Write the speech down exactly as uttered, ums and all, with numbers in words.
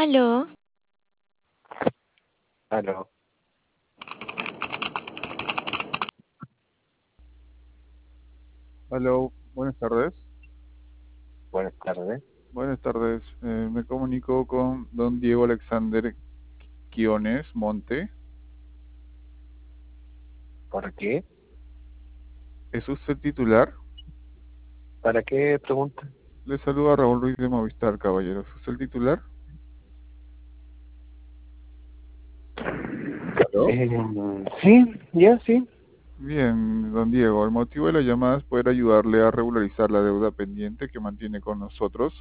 Aló, Aló, Aló, buenas tardes. buenas tardes. Buenas tardes. Eh, me comunico con don Diego Alexander Quiones Monte. ¿Por qué? ¿Es usted titular? ¿Para qué pregunta? Le saluda Raúl Ruiz de Movistar, caballero. ¿Es usted el titular? ¿Aló? Eh, sí, ya, sí. Bien, don Diego, el motivo de la llamada es poder ayudarle a regularizar la deuda pendiente que mantiene con nosotros